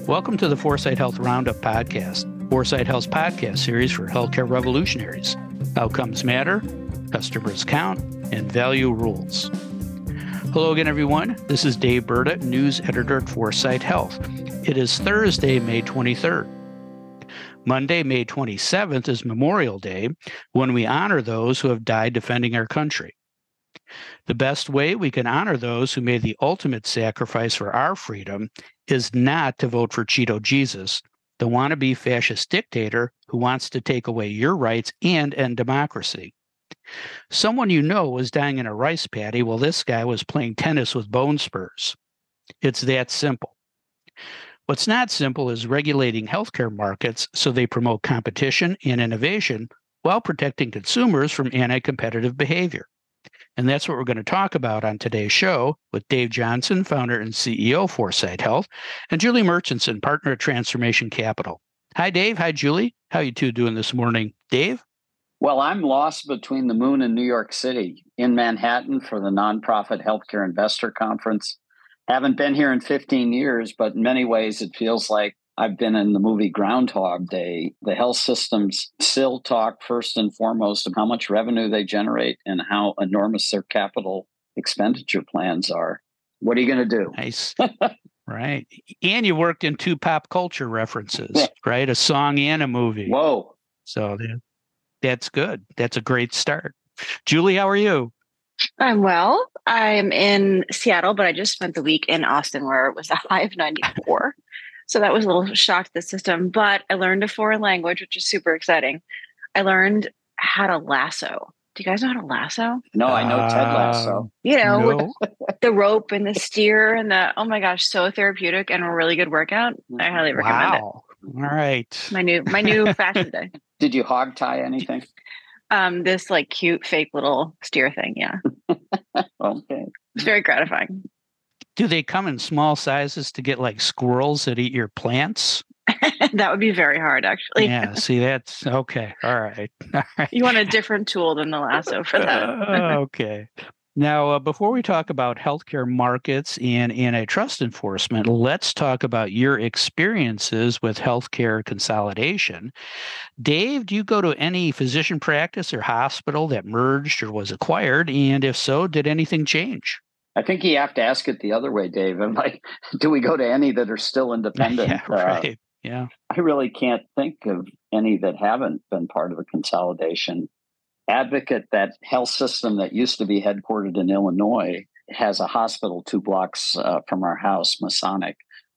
Welcome to the Foresight Health Roundup podcast, Foresight Health's podcast series for healthcare revolutionaries. Outcomes matter, customers count, and value rules. Hello again, everyone. This is Dave Burda, news editor at Foresight Health. It is Thursday, May 23rd. Monday, May 27th is Memorial Day, when we honor those who have died defending our country. The best way we can honor those who made the ultimate sacrifice for our freedom is not to vote for Cheeto Jesus, the wannabe fascist dictator who wants to take away your rights and end democracy. Someone you know was dying in a rice paddy while this guy was playing tennis with bone spurs. It's that simple. What's not simple is regulating healthcare markets so they promote competition and innovation while protecting consumers from anti-competitive behavior. And that's what we're going to talk about on today's show with Dave Johnson, founder and CEO of Foresight Health, and Julie Murchison, partner at Transformation Capital. Hi, Dave. Hi, Julie. How are you two doing this morning? Dave? Well, I'm lost between the moon and New York City, in Manhattan for the nonprofit healthcare investor conference. Haven't been here in 15 years, but in many ways it feels like I've been in the movie Groundhog Day. The health systems still talk first and foremost of how much revenue they generate and how enormous their capital expenditure plans are. What are you going to do? Nice. Right. And you worked in two pop culture references, right? A song and a movie. Whoa. So that's good. That's a great start. Julie, how are you? I'm well. I'm in Seattle, but I just spent the week in Austin where it was a high of 94. So that was a little shock to the system, but I learned a foreign language, which is super exciting. I learned how to lasso. Do you guys know how to lasso? No, I know Ted Lasso. With the rope and the steer and oh my gosh, so therapeutic and a really good workout. I highly recommend it. All right. My new fashion day. Did you hog tie anything? This like cute fake little steer thing. Yeah. Okay. It's very gratifying. Do they come in small sizes to get like squirrels that eat your plants? That would be very hard, actually. Yeah, see, that's okay. All right. You want a different tool than the lasso for that. Okay. Now, before we talk about healthcare markets and antitrust enforcement, let's talk about your experiences with healthcare consolidation. Dave, do you go to any physician practice or hospital that merged or was acquired? And if so, did anything change? I think you have to ask it the other way, Dave. I'm like, do we go to any that are still independent? Yeah, right. Yeah. I really can't think of any that haven't been part of a consolidation. Advocate, that health system that used to be headquartered in Illinois, has a hospital 2 blocks from our house, Masonic,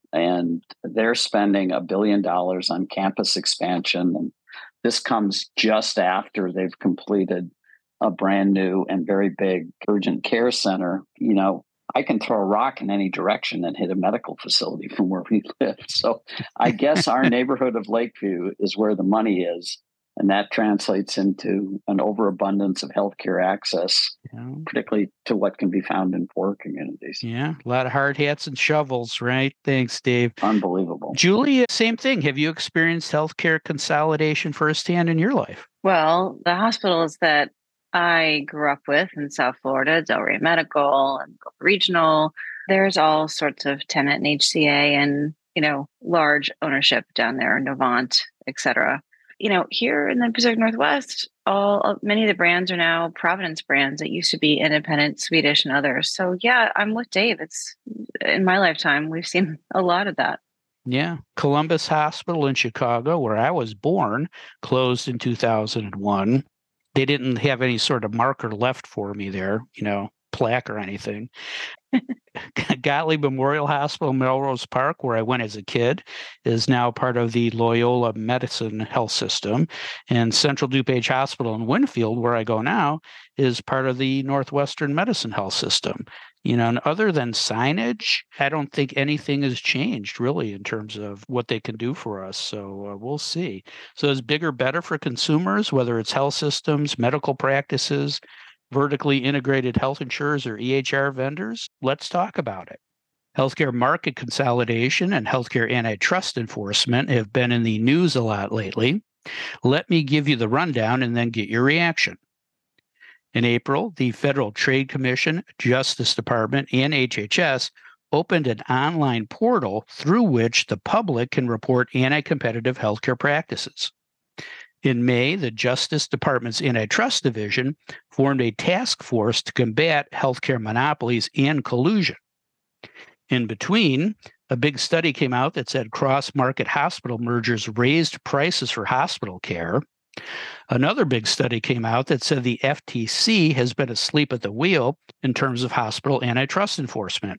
and they're spending $1 billion on campus expansion. And this comes just after they've completed a brand new and very big urgent care center. You know, I can throw a rock in any direction and hit a medical facility from where we live. So I guess our neighborhood of Lakeview is where the money is. And that translates into an overabundance of healthcare access, particularly to what can be found in poor communities. Yeah, a lot of hard hats and shovels, right? Thanks, Dave. Unbelievable. Julie, same thing. Have you experienced healthcare consolidation firsthand in your life? Well, the hospitals that I grew up with in South Florida, Delray Medical and Regional, there's all sorts of Tenet and HCA and, large ownership down there, Novant, et cetera. Here in the Pacific Northwest, many of the brands are now Providence brands that used to be independent, Swedish, and others. So yeah, I'm with Dave. It's in my lifetime, we've seen a lot of that. Yeah. Columbus Hospital in Chicago, where I was born, closed in 2001. They didn't have any sort of marker left for me there, plaque or anything. Gottlieb Memorial Hospital, Melrose Park, where I went as a kid, is now part of the Loyola Medicine Health System. And Central DuPage Hospital in Winfield, where I go now, is part of the Northwestern Medicine Health System. And other than signage, I don't think anything has changed really in terms of what they can do for us. So we'll see. So is bigger better for consumers, whether it's health systems, medical practices, vertically integrated health insurers, or EHR vendors? Let's talk about it. Healthcare market consolidation and healthcare antitrust enforcement have been in the news a lot lately. Let me give you the rundown and then get your reaction. In April, the Federal Trade Commission, Justice Department, and HHS opened an online portal through which the public can report anti-competitive healthcare practices. In May, the Justice Department's Antitrust Division formed a task force to combat healthcare monopolies and collusion. In between, a big study came out that said cross-market hospital mergers raised prices for hospital care. Another big study came out that said the FTC has been asleep at the wheel in terms of hospital antitrust enforcement.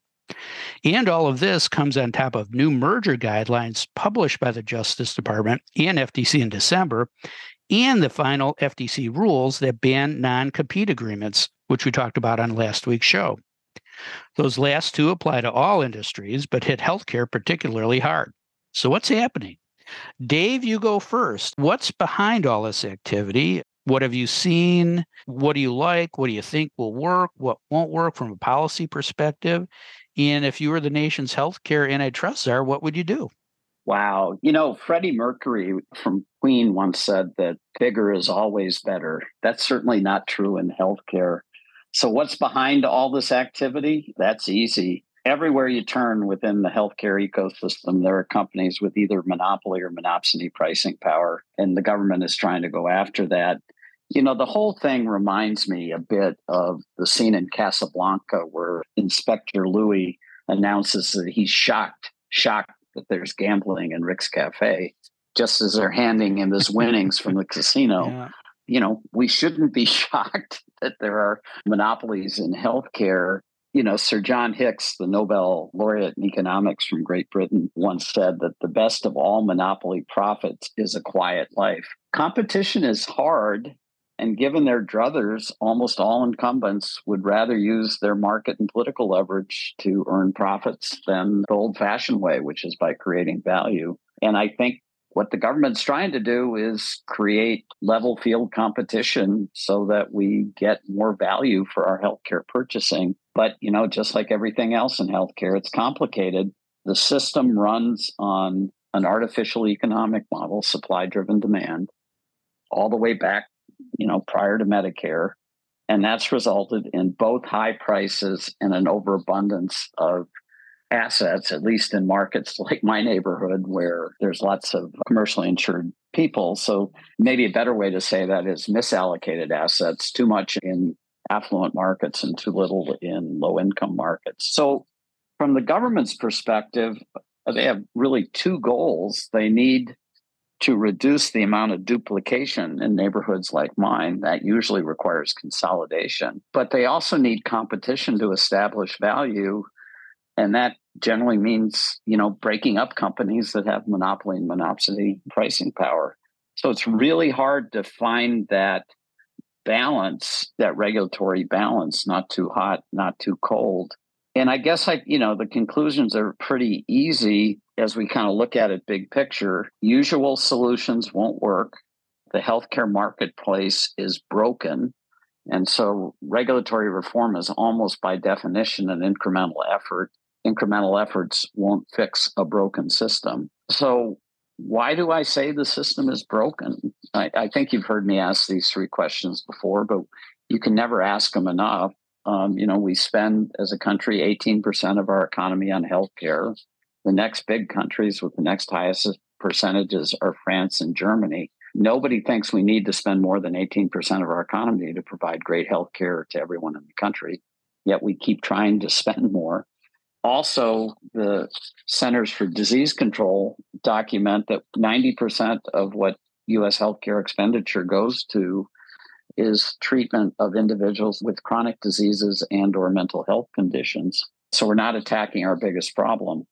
And all of this comes on top of new merger guidelines published by the Justice Department and FTC in December, and the final FTC rules that ban non-compete agreements, which we talked about on last week's show. Those last two apply to all industries, but hit healthcare particularly hard. So what's happening? Dave, you go first. What's behind all this activity? What have you seen? What do you like? What do you think will work? What won't work from a policy perspective? And if you were the nation's healthcare antitrust czar, what would you do? Wow. Freddie Mercury from Queen once said that bigger is always better. That's certainly not true in healthcare. So what's behind all this activity? That's easy. Everywhere you turn within the healthcare ecosystem, there are companies with either monopoly or monopsony pricing power, and the government is trying to go after that. The whole thing reminds me a bit of the scene in Casablanca where Inspector Louis announces that he's shocked that there's gambling in Rick's Cafe, just as they're handing him his winnings from the casino. Yeah. We shouldn't be shocked that there are monopolies in healthcare. Sir John Hicks, the Nobel laureate in economics from Great Britain, once said that the best of all monopoly profits is a quiet life. Competition is hard, and given their druthers, almost all incumbents would rather use their market and political leverage to earn profits than the old-fashioned way, which is by creating value. And I think what the government's trying to do is create level field competition so that we get more value for our healthcare purchasing. But, just like everything else in healthcare, it's complicated. The system runs on an artificial economic model, supply-driven demand, all the way back, prior to Medicare. And that's resulted in both high prices and an overabundance of assets, at least in markets like my neighborhood where there's lots of commercially insured people. So maybe a better way to say that is misallocated assets, too much in affluent markets and too little in low-income markets. So from the government's perspective, they have really two goals. They need to reduce the amount of duplication in neighborhoods like mine. That usually requires consolidation. But they also need competition to establish value. And that generally means, breaking up companies that have monopoly and monopsony pricing power. So it's really hard to find that balance, that regulatory balance, not too hot, not too cold. And I guess the conclusions are pretty easy as we kind of look at it big picture. Usual solutions won't work. The healthcare marketplace is broken. And so regulatory reform is almost by definition an incremental effort. Incremental efforts won't fix a broken system. So why do I say the system is broken? I think you've heard me ask these three questions before, but you can never ask them enough. We spend as a country 18% of our economy on healthcare. The next big countries with the next highest percentages are France and Germany. Nobody thinks we need to spend more than 18% of our economy to provide great healthcare to everyone in the country, yet we keep trying to spend more. Also, the Centers for Disease Control document that 90% of what U.S. healthcare expenditure goes to is treatment of individuals with chronic diseases and or mental health conditions. So we're not attacking our biggest problem.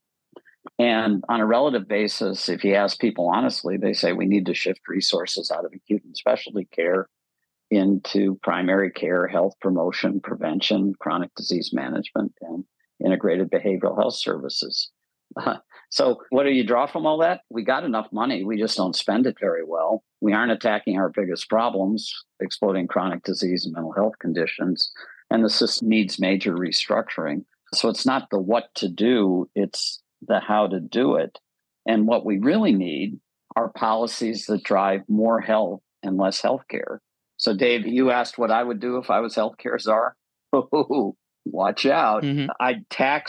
And on a relative basis, if you ask people honestly, they say we need to shift resources out of acute and specialty care into primary care, health promotion, prevention, chronic disease management, and integrated behavioral health services. So what do you draw from all that? We got enough money. We just don't spend it very well. We aren't attacking our biggest problems, exploding chronic disease and mental health conditions. And the system needs major restructuring. So it's not the what to do, it's the how to do it. And what we really need are policies that drive more health and less healthcare. So Dave, you asked what I would do if I was healthcare czar. Watch out. Mhm. I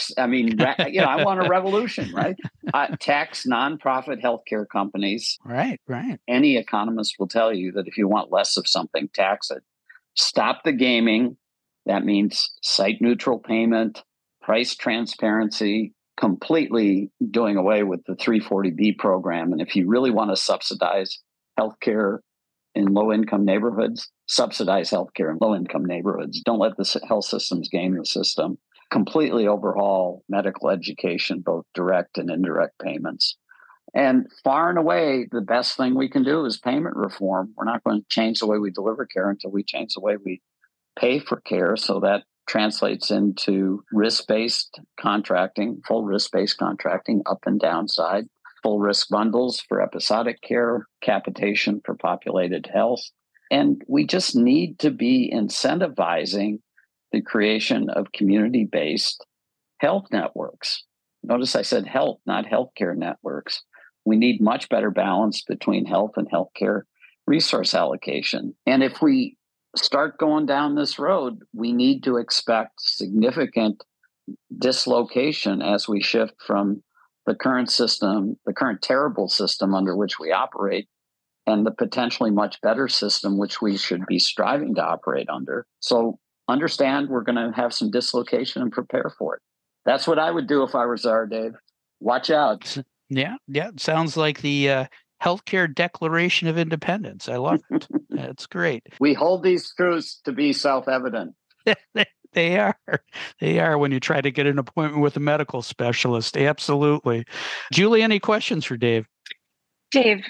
want a revolution, right? Tax nonprofit healthcare companies. Right, right. Any economist will tell you that if you want less of something, tax it. Stop the gaming. That means site neutral payment, price transparency, completely doing away with the 340B program. And if you really want to subsidize healthcare in low income neighborhoods, subsidize healthcare in low income neighborhoods. Don't let the health systems game the system. Completely overhaul medical education, both direct and indirect payments. And far and away, the best thing we can do is payment reform. We're not going to change the way we deliver care until we change the way we pay for care. So that translates into risk-based contracting, full risk-based contracting, up and downside, full risk bundles for episodic care, capitation for populated health. And we just need to be incentivizing the creation of community-based health networks. Notice I said health, not healthcare networks. We need much better balance between health and healthcare resource allocation. And if we start going down this road, we need to expect significant dislocation as we shift from the current system, the current terrible system under which we operate, and the potentially much better system which we should be striving to operate under. So understand we're going to have some dislocation and prepare for it. That's what I would do if I were Czar, Dave. Watch out. Yeah. It sounds like the Healthcare Declaration of Independence. I love it. That's great. We hold these truths to be self-evident. They are. They are when you try to get an appointment with a medical specialist. Absolutely. Julie, any questions for Dave? Dave,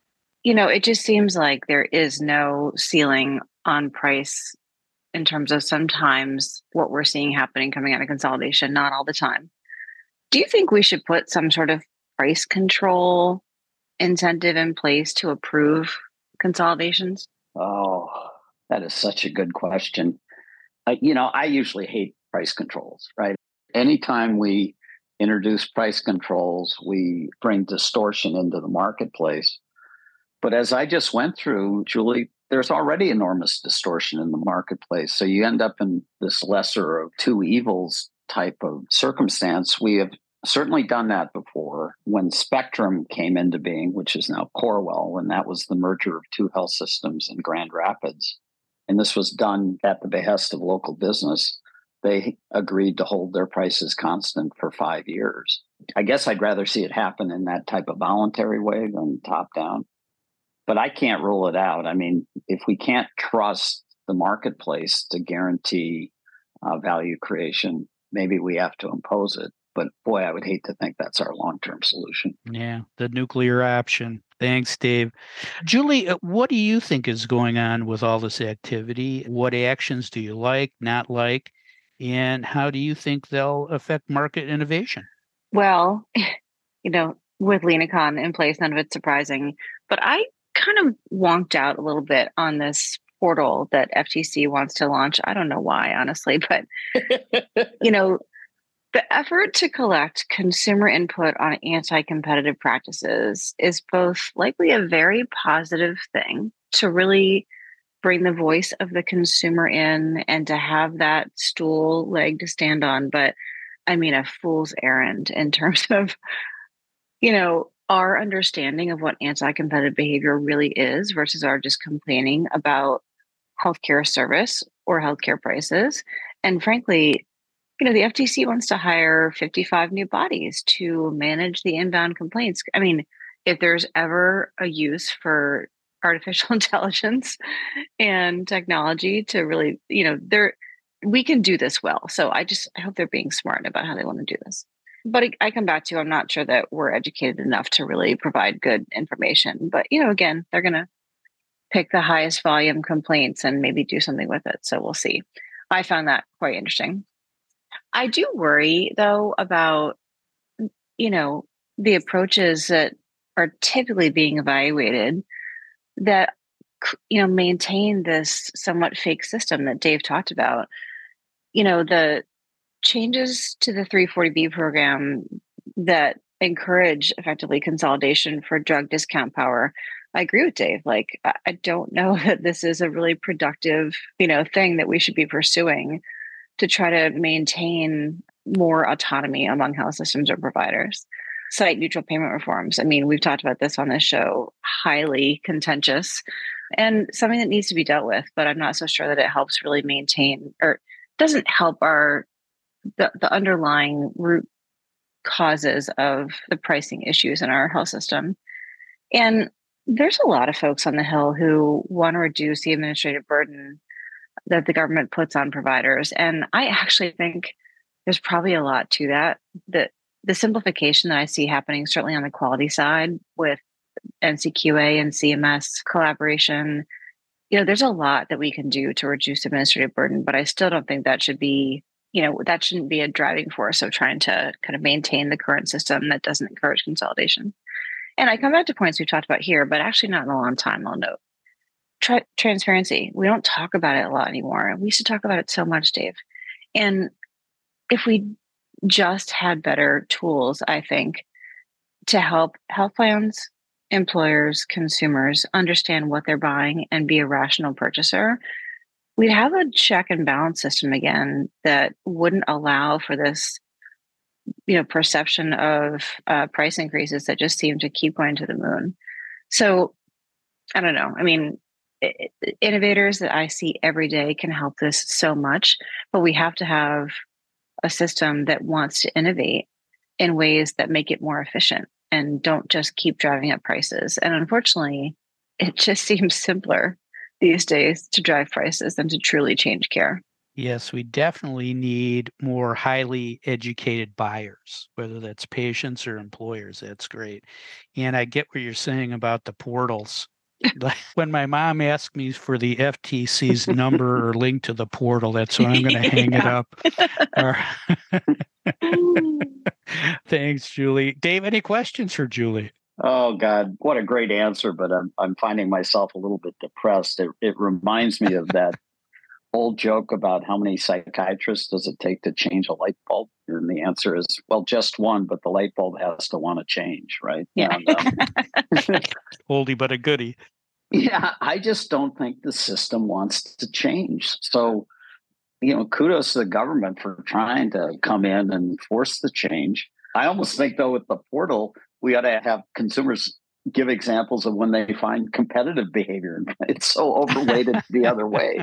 it just seems like there is no ceiling on price in terms of sometimes what we're seeing happening coming out of consolidation, not all the time. Do you think we should put some sort of price control incentive in place to approve consolidations? Oh, that is such a good question. I usually hate price controls, right? Anytime we introduce price controls, we bring distortion into the marketplace. But as I just went through, Julie, there's already enormous distortion in the marketplace. So you end up in this lesser of two evils type of circumstance. We have certainly done that before. When Spectrum came into being, which is now Corewell, and that was the merger of two health systems in Grand Rapids. And this was done at the behest of local business. They agreed to hold their prices constant for 5 years. I guess I'd rather see it happen in that type of voluntary way than top down. But I can't rule it out. I mean, if we can't trust the marketplace to guarantee value creation, maybe we have to impose it. But boy, I would hate to think that's our long-term solution. Yeah, the nuclear option. Thanks, Dave. Julie, what do you think is going on with all this activity? What actions do you like, not like? And how do you think they'll affect market innovation? Well, with Lenacon in place, none of it's surprising. But I kind of wonked out a little bit on this portal that FTC wants to launch. I don't know why, honestly, but the effort to collect consumer input on anti-competitive practices is both likely a very positive thing to really bring the voice of the consumer in and to have that stool leg to stand on. But I mean, a fool's errand in terms of, our understanding of what anti-competitive behavior really is versus our just complaining about healthcare service or healthcare prices. And frankly, the FTC wants to hire 55 new bodies to manage the inbound complaints. I mean, if there's ever a use for artificial intelligence and technology to really, we can do this well. So I hope they're being smart about how they want to do this. But I come back to, I'm not sure that we're educated enough to really provide good information. But, again, they're going to pick the highest volume complaints and maybe do something with it. So we'll see. I found that quite interesting. I do worry, though, about, the approaches that are typically being evaluated that, maintain this somewhat fake system that Dave talked about. The changes to the 340B program that encourage effectively consolidation for drug discount power. I agree with Dave. Like, I don't know that this is a really productive, thing that we should be pursuing. to try to maintain more autonomy among health systems or providers. Site neutral payment reforms. I mean, we've talked about this on this show, highly contentious and something that needs to be dealt with, but I'm not so sure that it helps really maintain or doesn't help the underlying root causes of the pricing issues in our health system. And there's a lot of folks on the Hill who want to reduce the administrative burden that the government puts on providers. And I actually think there's probably a lot to that. The simplification that I see happening, certainly on the quality side with NCQA and CMS collaboration, there's a lot that we can do to reduce administrative burden, but I still don't think that should be, that shouldn't be a driving force of trying to kind of maintain the current system that doesn't encourage consolidation. And I come back to points we've talked about here, but actually not in a long time, I'll note. Transparency. We don't talk about it a lot anymore. We used to talk about it so much, Dave. And if we just had better tools, I think, to help health plans, employers, consumers understand what they're buying and be a rational purchaser, we'd have a check and balance system again that wouldn't allow for this perception of price increases that just seem to keep going to the moon. So I don't know. I mean, innovators that I see every day can help this so much, but we have to have a system that wants to innovate in ways that make it more efficient and don't just keep driving up prices. And unfortunately, it just seems simpler these days to drive prices than to truly change care. Yes, we definitely need more highly educated buyers, whether that's patients or employers. That's great. And I get what you're saying about the portals. When my mom asked me for the FTC's number or link to the portal, that's when I'm going to hang it up. Thanks, Julie. Dave, any questions for Julie? Oh God, what a great answer! But I'm finding myself a little bit depressed. It reminds me of that old joke about how many psychiatrists does it take to change a light bulb? And the answer is, well, just one, but the light bulb has to want to change, right? Yeah. And, oldie but a goodie. Yeah, I just don't think the system wants to change. So, kudos to the government for trying to come in and force the change. I almost think, though, with the portal, we ought to have consumers give examples of when they find competitive behavior. It's so overweighted the other way.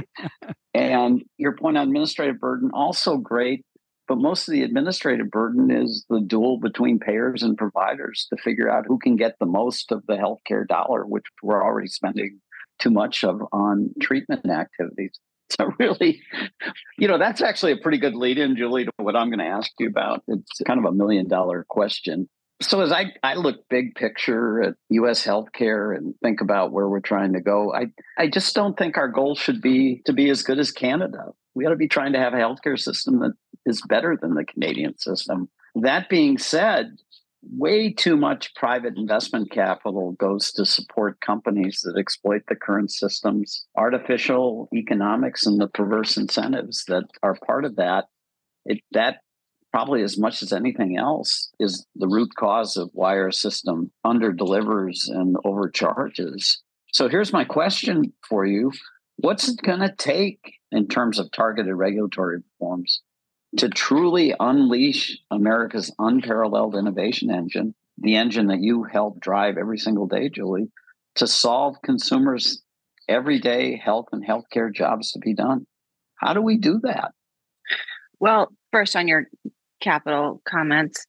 And your point on administrative burden, also great. But most of the administrative burden is the duel between payers and providers to figure out who can get the most of the healthcare dollar, which we're already spending too much of on treatment activities. So really, that's actually a pretty good lead in, Julie, to what I'm going to ask you about. It's kind of $1 million question. So as I look big picture at U.S. healthcare and think about where we're trying to go, I just don't think our goal should be to be as good as Canada. We ought to be trying to have a healthcare system that is better than the Canadian system. That being said, way too much private investment capital goes to support companies that exploit the current system's artificial economics and the perverse incentives that are part of that. That probably as much as anything else is the root cause of why our system underdelivers and overcharges. So here's my question for you. What's it going to take in terms of targeted regulatory reforms to truly unleash America's unparalleled innovation engine, the engine that you help drive every single day, Julie, to solve consumers' everyday health and healthcare jobs to be done? How do we do that? Well, first on your capital comments,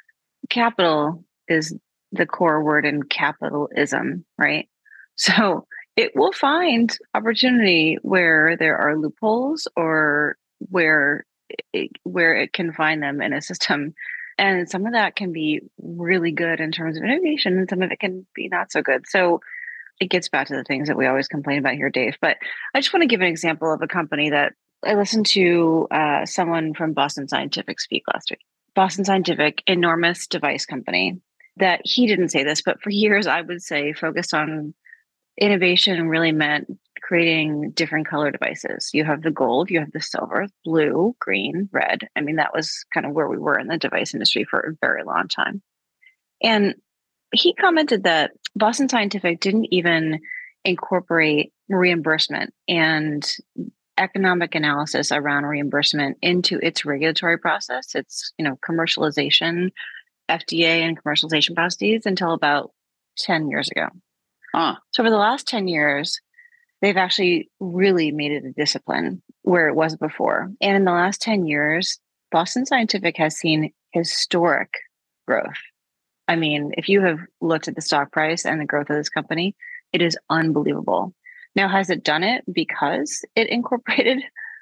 capital is the core word in capitalism, right? So it will find opportunity where there are loopholes or where it can find them in a system. And some of that can be really good in terms of innovation, and some of it can be not so good. So it gets back to the things that we always complain about here, Dave. But I just want to give an example of a company that I listened to someone from Boston Scientific speak last week. Boston Scientific, enormous device company that he didn't say this, but for years I would say focused on innovation really meant creating different color devices. You have the gold, you have the silver, blue, green, red. I mean, that was kind of where we were in the device industry for a very long time. And he commented that Boston Scientific didn't even incorporate reimbursement and economic analysis around reimbursement into its regulatory process, its commercialization, FDA and commercialization processes until about 10 years ago. So for the last 10 years, they've actually really made it a discipline where it was before. And in the last 10 years, Boston Scientific has seen historic growth. I mean, if you have looked at the stock price and the growth of this company, it is unbelievable. Now, has it done it because it incorporated,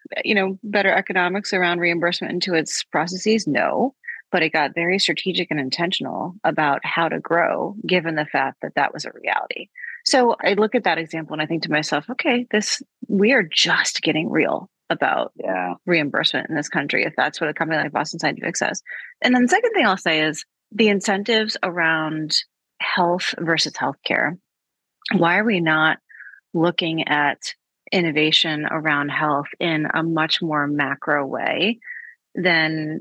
better economics around reimbursement into its processes? No, but it got very strategic and intentional about how to grow, given the fact that that was a reality. So I look at that example and I think to myself, okay, we are just getting real about reimbursement in this country, if that's what a company like Boston Scientific says. And then the second thing I'll say is the incentives around health versus healthcare. Why are we not looking at innovation around health in a much more macro way than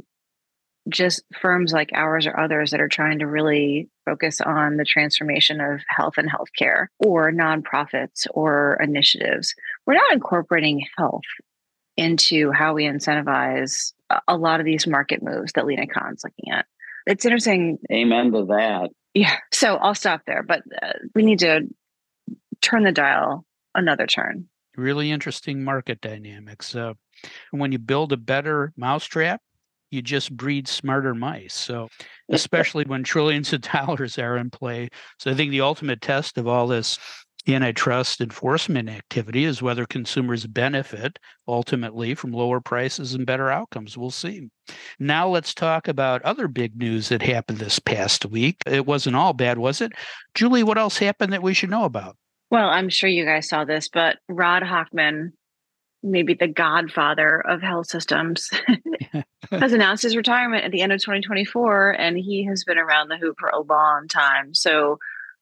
just firms like ours or others that are trying to really focus on the transformation of health and healthcare, or nonprofits or initiatives? We're not incorporating health into how we incentivize a lot of these market moves that Lina Khan's looking at. It's interesting. Amen to that. Yeah. So I'll stop there, but we need to turn the dial another turn. Really interesting market dynamics. When you build a better mousetrap, you just breed smarter mice. So especially when trillions of dollars are in play. So I think the ultimate test of all this antitrust enforcement activity is whether consumers benefit ultimately from lower prices and better outcomes. We'll see. Now let's talk about other big news that happened this past week. It wasn't all bad, was it? Julie, what else happened that we should know about? Well, I'm sure you guys saw this, but Rod Hochman, maybe the godfather of health systems, has announced his retirement at the end of 2024, and he has been around the hoop for a long time. So,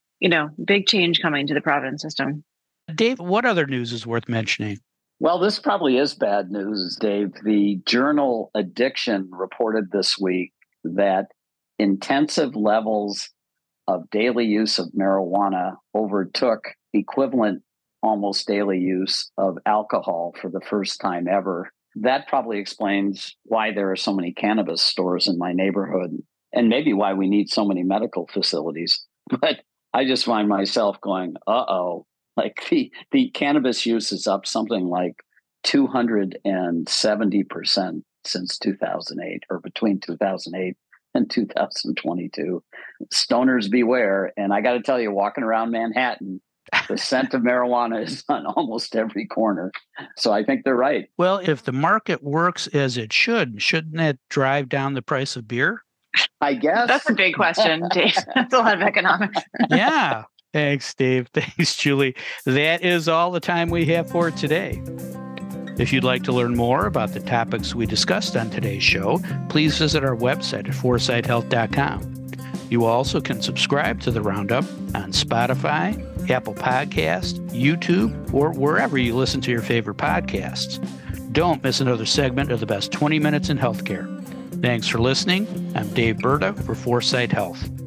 big change coming to the Providence system. Dave, what other news is worth mentioning? Well, this probably is bad news, Dave. The journal Addiction reported this week that intensive levels of daily use of marijuana overtook equivalent almost daily use of alcohol for the first time ever. That probably explains why there are so many cannabis stores in my neighborhood, and maybe why we need so many medical facilities. But I just find myself going, like the cannabis use is up something like 270% since 2008, or between 2008 and 2022. Stoners beware. And I got to tell you, walking around Manhattan, the scent of marijuana is on almost every corner. So I think they're right. Well, if the market works as it shouldn't it drive down the price of beer? I guess. That's a big question, Dave. That's a lot of economics. Yeah. Thanks, Dave. Thanks, Julie. That is all the time we have for today. If you'd like to learn more about the topics we discussed on today's show, please visit our website at foresightshealth.com. You also can subscribe to the Roundup on Spotify, Apple Podcasts, YouTube, or wherever you listen to your favorite podcasts. Don't miss another segment of the best 20 minutes in healthcare. Thanks for listening. I'm Dave Burda for Foresight Health.